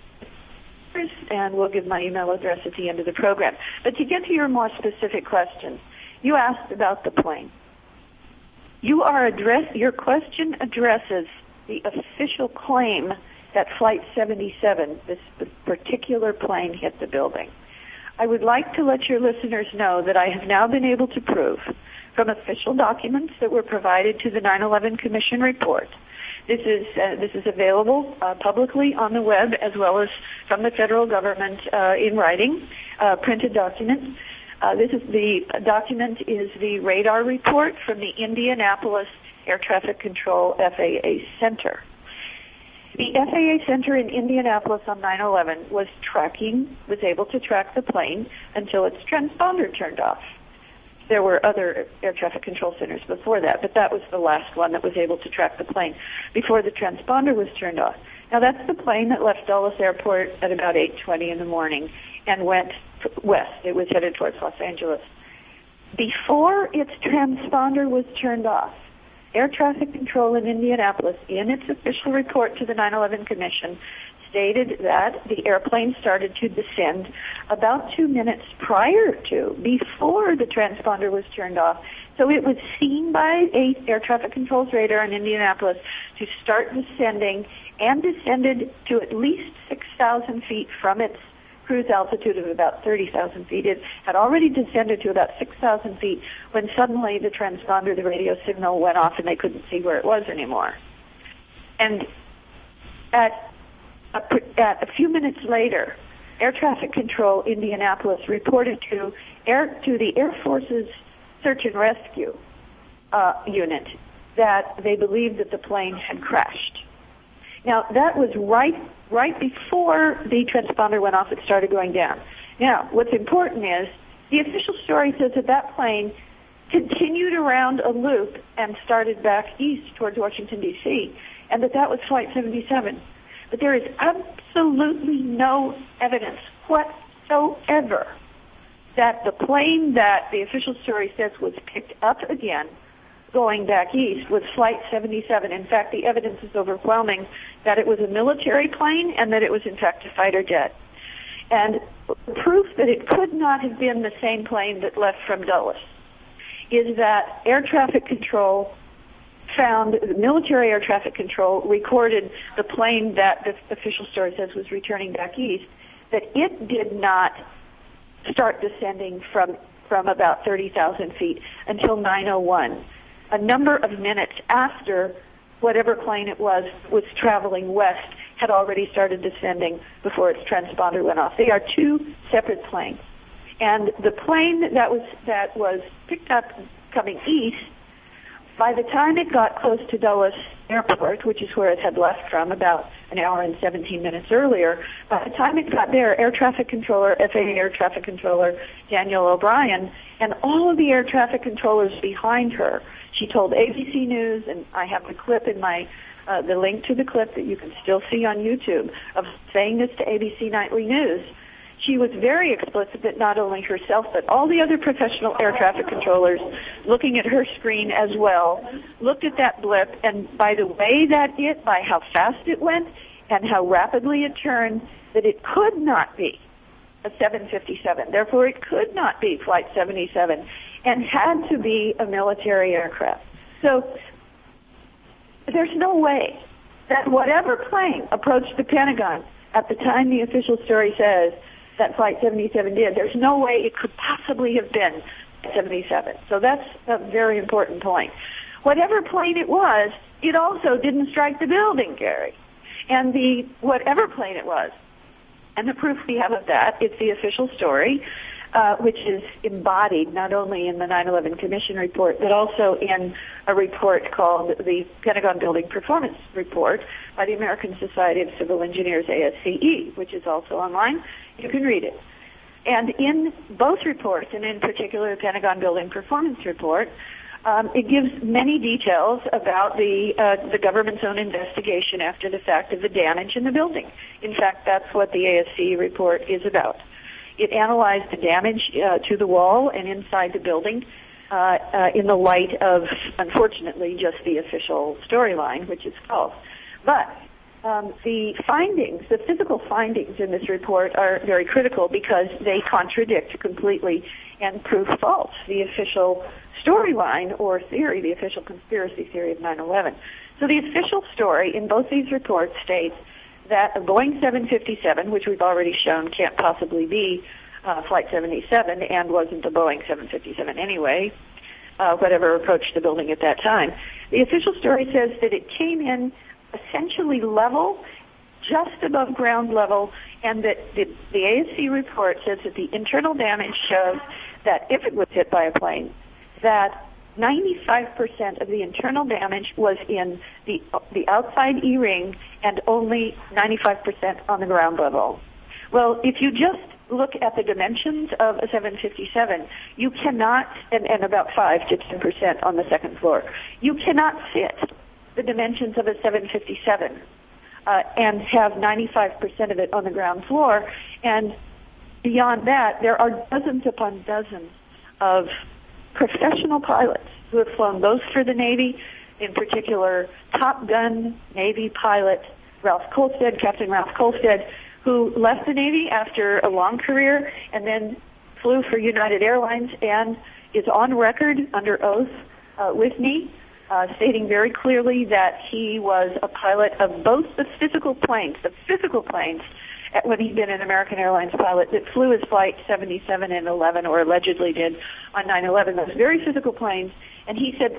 and we'll give my email address at the end of the program. But to get to your more specific question, you asked about the plane. You are address your question addresses the official claim that Flight seventy-seven, this particular plane, hit the building. I would like to let your listeners know that I have now been able to prove from official documents that were provided to the nine eleven Commission report. This is uh, this is available uh, publicly on the web as well as from the federal government uh, in writing, uh, printed documents. Uh, this is the document is the radar report from the Indianapolis Air Traffic Control F A A Center. The F A A Center in Indianapolis on nine eleven was tracking, was able to track the plane until its transponder turned off. There were other air traffic control centers before that, but that was the last one that was able to track the plane before the transponder was turned off. Now that's the plane that left Dulles Airport at about eight twenty in the morning and went west. It was headed towards Los Angeles. Before its transponder was turned off, Air Traffic Control in Indianapolis, in its official report to the nine eleven Commission, stated that the airplane started to descend about two minutes prior to, before the transponder was turned off. So it was seen by a Air Traffic Control's radar in Indianapolis to start descending and descended to at least six thousand feet from its cruise altitude of about thirty thousand feet. It had already descended to about six thousand feet when suddenly the transponder, the radio signal, went off and they couldn't see where it was anymore. And at a, at a few minutes later, Air Traffic Control Indianapolis reported to Air to the Air Force's Search and Rescue uh, unit that they believed that the plane had crashed. Now, that was right right before the transponder went off, it started going down. Now, what's important is the official story says that that plane continued around a loop and started back east towards Washington, D C, and that that was Flight seventy-seven. But there is absolutely no evidence whatsoever that the plane that the official story says was picked up again going back east was Flight seventy-seven. In fact, the evidence is overwhelming that it was a military plane and that it was, in fact, a fighter jet. And proof that it could not have been the same plane that left from Dulles is that air traffic control found, military air traffic control recorded the plane that the official story says was returning back east, that it did not start descending from, from about thirty thousand feet until nine oh one. A number of minutes after whatever plane it was was traveling west had already started descending before its transponder went off. They are two separate planes. And the plane that was that was picked up coming east, by the time it got close to Dulles Airport, which is where it had left from about an hour and seventeen minutes earlier, by the time it got there, air traffic controller, F A A air traffic controller Daniel O'Brien, and all of the air traffic controllers behind her, she told A B C News, and I have the clip in my uh, the link to the clip that you can still see on YouTube of saying this to A B C Nightly News, she was very explicit that not only herself, but all the other professional air traffic controllers looking at her screen as well, looked at that blip, and by the way that it, by how fast it went and how rapidly it turned, that it could not be a seven fifty-seven. Therefore, it could not be Flight seventy-seven and had to be a military aircraft. So there's no way that whatever plane approached the Pentagon at the time the official story says that Flight seventy-seven did, there's no way it could possibly have been seventy-seven. So that's a very important point. Whatever plane it was, it also didn't strike the building, Gary. And the whatever plane it was, and the proof we have of that is the official story, uh, which is embodied not only in the nine eleven Commission report, but also in a report called the Pentagon Building Performance Report by the American Society of Civil Engineers, A S C E, which is also online. You can read it. And in both reports, and in particular the Pentagon Building Performance Report, Um, it gives many details about the uh, the government's own investigation after the fact of the damage in the building. In fact, that's what the A S C report is about. It analyzed the damage uh, to the wall and inside the building uh, uh, in the light of, unfortunately, just the official storyline, which is false. But um, the findings, the physical findings in this report are very critical because they contradict completely and prove false the official storyline or theory, the official conspiracy theory of nine eleven. So the official story in both these reports states that a Boeing seven fifty-seven, which we've already shown can't possibly be uh, Flight seventy-seven and wasn't a Boeing seven fifty-seven anyway, uh, whatever approached the building at that time. The official story says that it came in essentially level, just above ground level, and that the, the A S C report says that the internal damage shows that if it was hit by a plane, that ninety-five percent of the internal damage was in the the outside E-ring and only ninety-five percent on the ground level. Well, if you just look at the dimensions of a seven fifty-seven, you cannot, and, and about five to ten percent on the second floor, you cannot fit the dimensions of a seven fifty-seven uh, and have ninety-five percent of it on the ground floor. And beyond that, there are dozens upon dozens of professional pilots who have flown both for the Navy, in particular Top Gun Navy pilot Ralph Kolstad, Captain Ralph Kolstad, who left the Navy after a long career and then flew for United Airlines and is on record under oath uh, with me, uh, stating very clearly that he was a pilot of both the physical planes, the physical planes, when he'd been an American Airlines pilot that flew his Flight seventy-seven and eleven, or allegedly did, on nine eleven, those very physical planes, and he said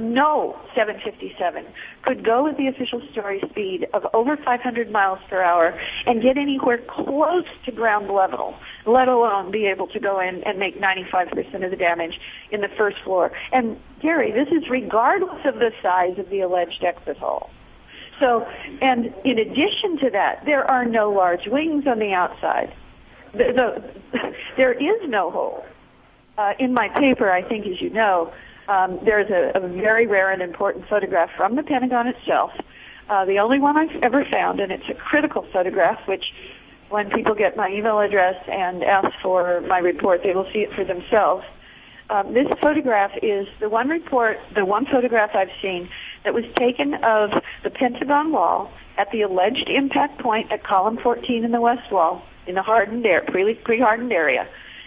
no seven fifty-seven could go with the official story speed of over five hundred miles per hour and get anywhere close to ground level, let alone be able to go in and make ninety-five percent of the damage in the first floor. And, Gary, this is regardless of the size of the alleged exit hole. So, and in addition to that, there are no large wings on the outside. The, the, there is no hole. Uh, in my paper, I think, as you know, um, there's a, a very rare and important photograph from the Pentagon itself, uh, the only one I've ever found, and it's a critical photograph, which when people get my email address and ask for my report, they will see it for themselves. Um, this photograph is the one report, the one photograph I've seen that was taken of the Pentagon wall at the alleged impact point at column fourteen in the west wall in the hardened air, pre-hardened area.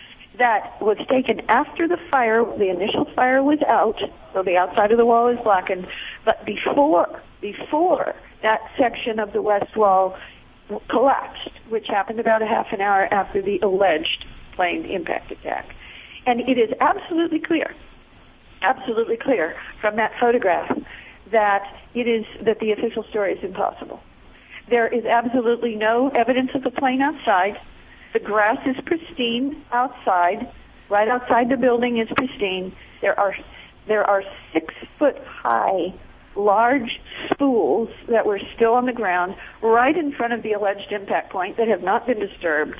That was taken after the fire, the initial fire was out, so the outside of the wall is blackened, but before, before that section of the west wall collapsed, which happened about a half an hour after the alleged plane impact attack. And it is absolutely clear, absolutely clear from that photograph that it is, that the official story is impossible. There is absolutely no evidence of the plane outside. The grass is pristine outside. Right outside the building is pristine. There are, there are six foot high large spools that were still on the ground right in front of the alleged impact point that have not been disturbed.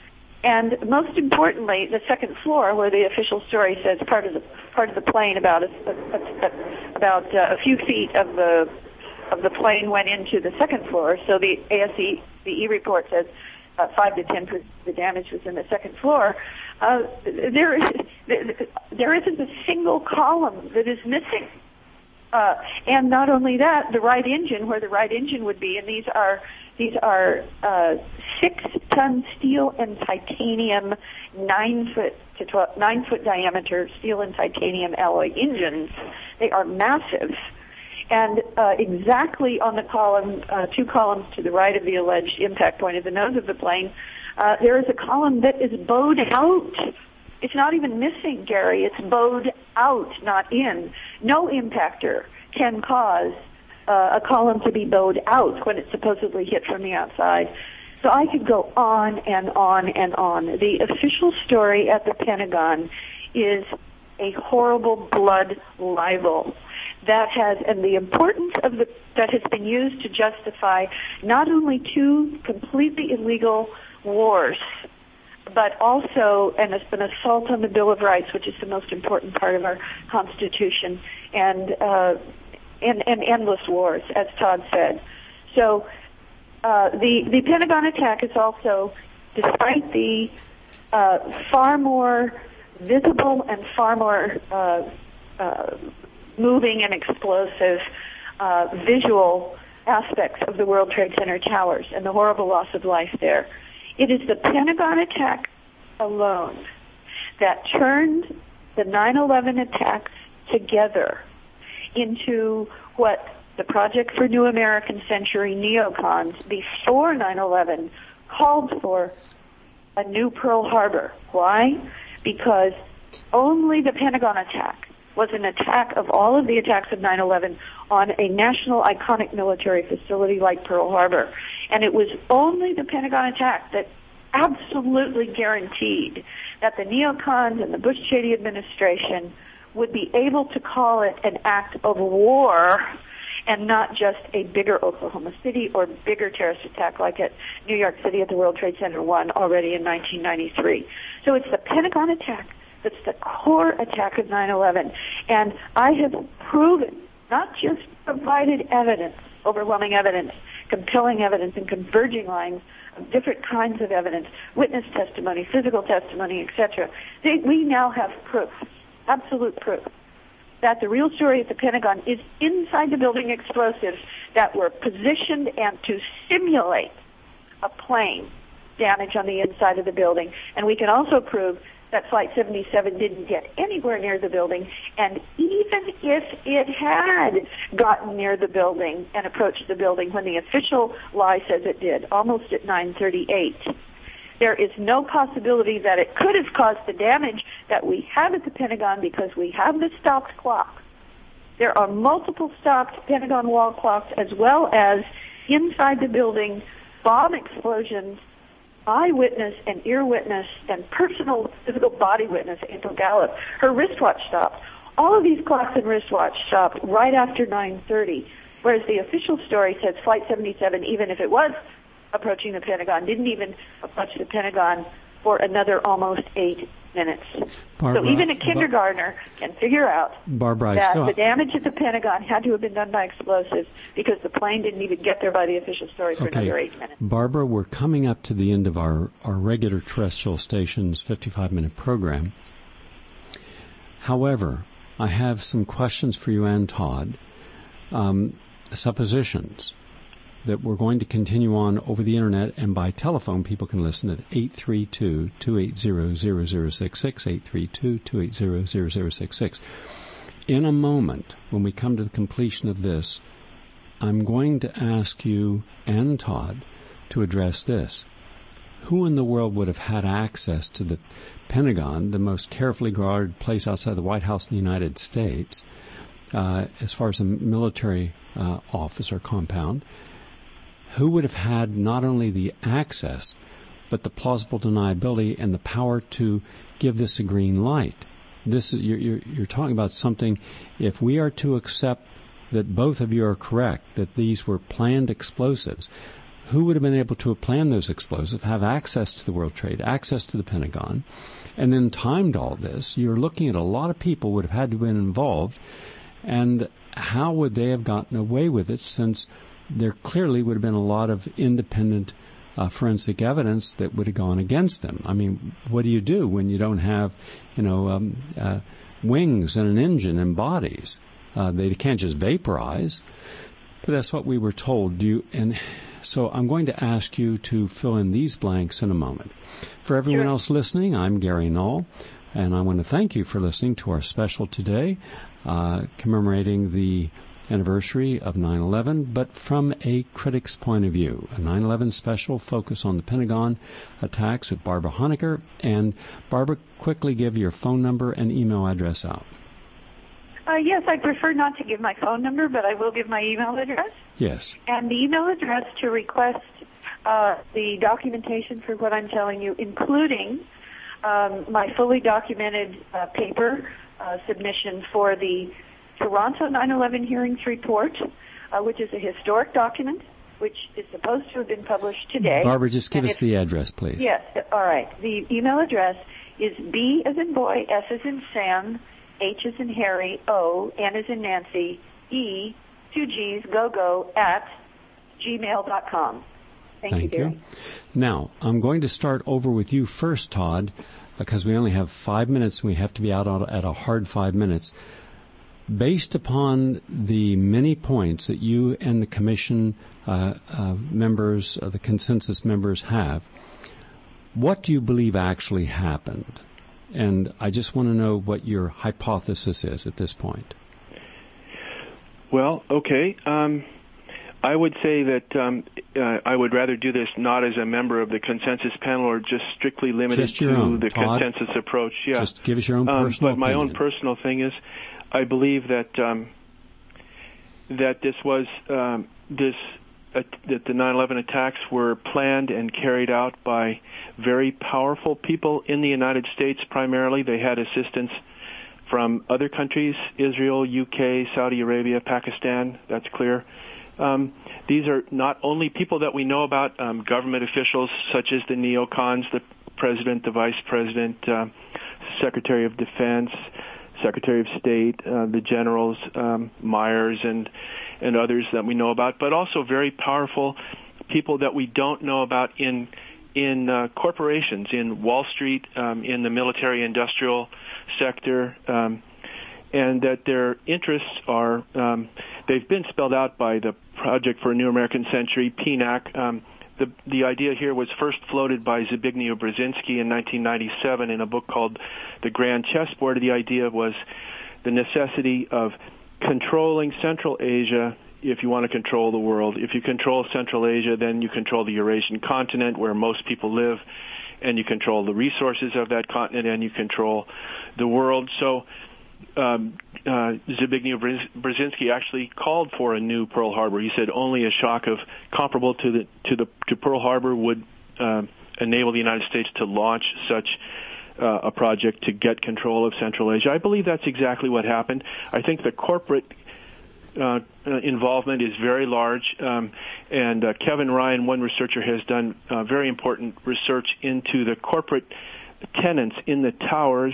And most importantly, the second floor, where the official story says part of the part of the plane, about a, a, a, about uh, a few feet of the of the plane went into the second floor. So the A S E, the E report says uh, five to ten percent of the damage was in the second floor. Uh, there, there isn't a single column that is missing. Uh, and not only that, the right engine, where the right engine would be, and these are these are uh, six-ton steel and titanium, nine-foot to twelve, nine-foot diameter steel and titanium alloy engines. They are massive, and uh, exactly on the column, uh, two columns to the right of the alleged impact point of the nose of the plane, uh, there is a column that is bowed out. It's not even missing, Gary. It's bowed out, not in. No impactor can cause uh, a column to be bowed out when it's supposedly hit from the outside. So I could go on and on and on. The official story at the Pentagon is a horrible blood libel that has, and the importance of the, that has been used to justify not only two completely illegal wars, but also an, an assault on the Bill of Rights, which is the most important part of our Constitution, and uh, and, and endless wars, as Todd said. So uh, the the Pentagon attack is also, despite the uh, far more visible and far more uh, uh, moving and explosive uh, visual aspects of the World Trade Center towers and the horrible loss of life there. It is the Pentagon attack alone that turned the nine eleven attacks together into what the Project for New American Century neocons before nine eleven called for, a new Pearl Harbor. Why? Because only the Pentagon attack was an attack of all of the attacks of nine eleven on a national iconic military facility like Pearl Harbor. And it was only the Pentagon attack that absolutely guaranteed that the neocons and the Bush-Cheney administration would be able to call it an act of war and not just a bigger Oklahoma City or bigger terrorist attack like at New York City at the World Trade Center one already in nineteen ninety-three. So it's the Pentagon attack that's the core attack of nine eleven. And I have proven, not just provided evidence, overwhelming evidence, compelling evidence, and converging lines of different kinds of evidence, witness testimony, physical testimony, et cetera. They, we now have proof, absolute proof, that the real story at the Pentagon is inside the building explosives that were positioned and to simulate a plane damage on the inside of the building. And we can also prove that Flight seventy-seven didn't get anywhere near the building, and even if it had gotten near the building and approached the building when the official lie says it did, almost at nine thirty-eight, there is no possibility that it could have caused the damage that we have at the Pentagon because we have the stopped clock. There are multiple stopped Pentagon wall clocks as well as inside the building bomb explosions, eyewitness and ear witness and personal physical body witness, Angel Gallup. Her wristwatch stopped. All of these clocks and wristwatch stopped right after nine thirty, whereas the official story says Flight seventy-seven, even if it was approaching the Pentagon, didn't even approach the Pentagon for another almost eight minutes. Barbara, so even a kindergartner Bar- can figure out Barbara, that still... the damage at the Pentagon had to have been done by explosives because the plane didn't even get there by the official story for okay. another eight minutes. Barbara, we're coming up to the end of our, our regular terrestrial station's fifty-five minute program. However, I have some questions for you and Todd. Um, suppositions that we're going to continue on over the Internet, and by telephone, people can listen at eight three two, two eight zero, zero zero six six, eight three two, two eight zero, zero zero six six. In a moment, when we come to the completion of this, I'm going to ask you and Todd to address this. Who in the world would have had access to the Pentagon, the most carefully guarded place outside the White House in the United States, uh, as far as a military uh, office or compound? Who would have had not only the access, but the plausible deniability and the power to give this a green light? This is, you're, you're, you're talking about something, if we are to accept that both of you are correct, that these were planned explosives, who would have been able to have planned those explosives, have access to the World Trade, access to the Pentagon, and then timed all this? You're looking at a lot of people would have had to have been involved, and how would they have gotten away with it, since there clearly would have been a lot of independent uh, forensic evidence that would have gone against them? I mean, what do you do when you don't have, you know, um, uh, wings and an engine and bodies? Uh, they can't just vaporize. But that's what we were told. Do you, and so I'm going to ask you to fill in these blanks in a moment. For everyone Sure. else listening, I'm Gary Null, and I want to thank you for listening to our special today, uh, commemorating the anniversary of nine eleven, but from a critic's point of view. A nine eleven special focus on the Pentagon attacks with Barbara Honecker. And Barbara, quickly give your phone number and email address out. Uh, yes, I prefer not to give my phone number, but I will give my email address. Yes. And the email address to request uh, the documentation for what I'm telling you, including um, my fully documented uh, paper uh, submission for the Toronto nine eleven hearings report, uh, which is a historic document, which is supposed to have been published today. Barbara, just give And us if- the address, please. Yes, all right. The email address is B as in boy, S as in Sam, H as in Harry, O, N as in Nancy, E, two G's, go go, at gmail dot com. Thank, Thank you, you. Gary. Now, I'm going to start over with you first, Todd, because we only have five minutes and we have to be out at a hard five minutes. Based upon the many points that you and the commission uh, uh, members, uh, the consensus members have, what do you believe actually happened? And I just want to know what your hypothesis is at this point. Well, okay. Um, I would say that um, uh, I would rather do this not as a member of the consensus panel or just strictly limited Just your to own, the Todd. consensus approach. Yeah. Just give us your own Um, personal But my own opinion. personal thing is, I believe that um, that this was um, this uh, that the nine eleven attacks were planned and carried out by very powerful people in the United States. Primarily, they had assistance from other countries: Israel, U K, Saudi Arabia, Pakistan. That's clear. Um, these are not only people that we know about, um, government officials such as the neocons, the president, the vice president, uh, Secretary of Defense, Secretary of State, uh, the generals, um, Myers, and and others that we know about, but also very powerful people that we don't know about in in uh, corporations, in Wall Street, um, in the military-industrial sector, um, and that their interests are, um, they've been spelled out by the Project for a New American Century, P N A C. Um, the, the idea here was first floated by Zbigniew Brzezinski in nineteen ninety-seven in a book called The Grand Chessboard. The idea was the necessity of controlling Central Asia if you want to control the world. If you control Central Asia, then you control the Eurasian continent where most people live, and you control the resources of that continent, and you control the world. So um, uh, Zbigniew Brzezinski actually called for a new Pearl Harbor. He said only a shock of comparable to the to the to Pearl Harbor would uh, enable the United States to launch such uh, a project to get control of Central Asia. I believe that's exactly what happened. I think the corporate Uh, uh, involvement is very large, um, and uh, Kevin Ryan, one researcher, has done uh, very important research into the corporate tenants in the towers,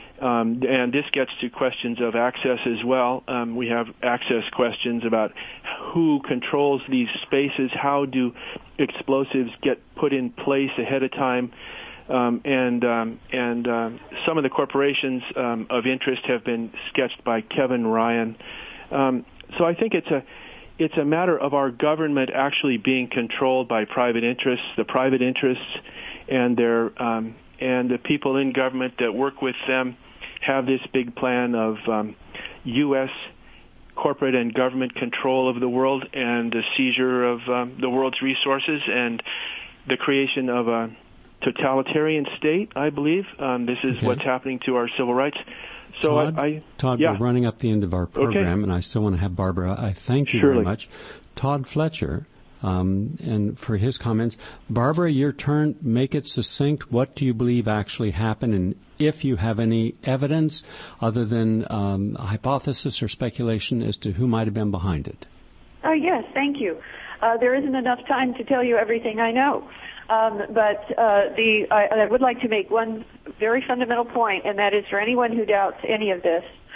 um, and this gets to questions of access as well. Um, we have access questions about who controls these spaces, how do explosives get put in place ahead of time, um, and um, and uh, some of the corporations um, of interest have been sketched by Kevin Ryan. Um, So I think it's a it's a matter of our government actually being controlled by private interests, the private interests, and their um, and the people in government that work with them have this big plan of um, U S corporate and government control of the world and the seizure of um, the world's resources and the creation of a totalitarian state. I believe um, this is Okay. what's happening to our civil rights. So Todd, I, I Todd, yeah. we're running up the end of our program, Okay. and I still want to have Barbara. I thank you Surely. very much. Todd Fletcher, um, and for his comments. Barbara, your turn. Make it succinct. What do you believe actually happened, and if you have any evidence other than um, hypothesis or speculation as to who might have been behind it? Oh, yes, thank you. Uh, there isn't enough time to tell you everything I know. Um, but uh, the I, I would like to make one very fundamental point, and that is for anyone who doubts any of this,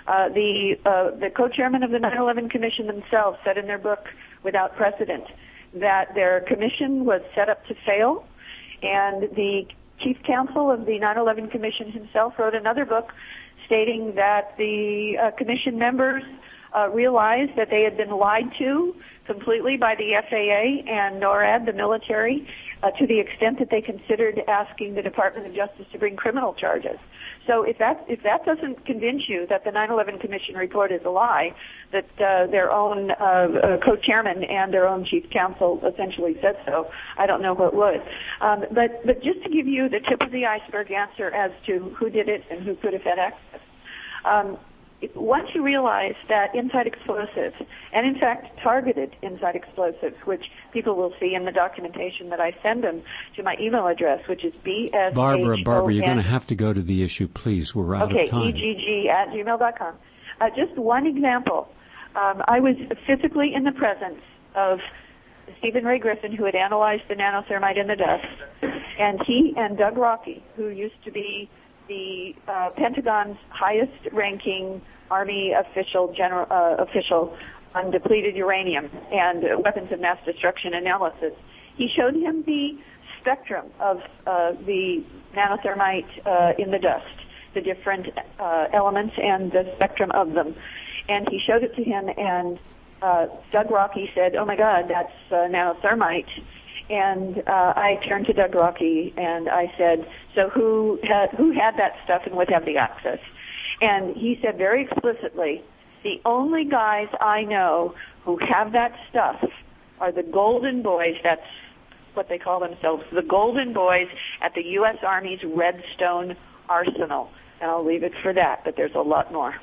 Uh, the uh, the co-chairman of the nine eleven Commission themselves said in their book, Without Precedent, that their commission was set up to fail, and the chief counsel of the nine eleven Commission himself wrote another book stating that the uh, commission members uh, realized that they had been lied to completely by the F A A and NORAD, the military, uh, to the extent that they considered asking the Department of Justice to bring criminal charges. So if that if that doesn't convince you that the nine eleven Commission report is a lie, that uh, their own uh, uh, co-chairman and their own chief counsel essentially said so, I don't know what would. Um, but but just to give you the tip of the iceberg answer as to who did it and who could have had access. Um, Once you realize that inside explosives, and in fact targeted inside explosives, which people will see in the documentation that I send them to my email address, which is B S H O N. Barbara, Barbara, you're going to have to go to the issue, please. We're out okay, of time. E G G at gmail dot com. Uh, just one example. Um, I was physically in the presence of Stephen Ray Griffin, who had analyzed the nanothermite in the dust, and he and Doug Rockey, who used to be the uh, Pentagon's highest-ranking Army official, general uh, official on depleted uranium and uh, weapons of mass destruction analysis. He showed him the spectrum of uh, the nanothermite uh, in the dust, the different uh, elements and the spectrum of them. And he showed it to him, and uh, Doug Rockey said, "Oh my God, that's uh, nanothermite." And uh, I turned to Doug Rockey and I said, "So who had who had that stuff and would have the access?" And he said very explicitly, "The only guys I know who have that stuff are the Golden Boys." That's what they call themselves, the Golden Boys at the U S Army's Redstone Arsenal. And I'll leave it for that, but there's a lot more.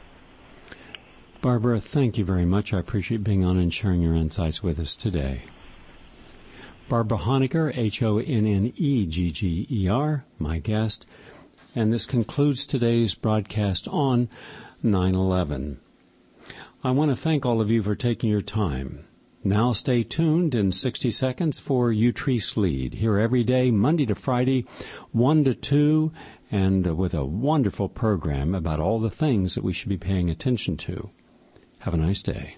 Barbara, thank you very much. I appreciate being on and sharing your insights with us today. Barbara Honegger, H O N N E G G E R, my guest. And this concludes today's broadcast on nine eleven. I want to thank all of you for taking your time. Now stay tuned in sixty seconds for Utrice Lead, here every day, Monday to Friday, one to two, and with a wonderful program about all the things that we should be paying attention to. Have a nice day.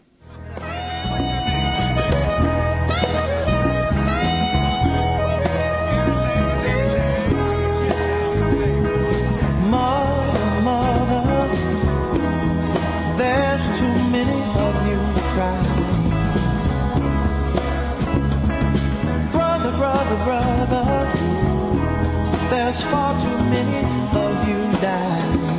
Brother, there's far too many of you dying.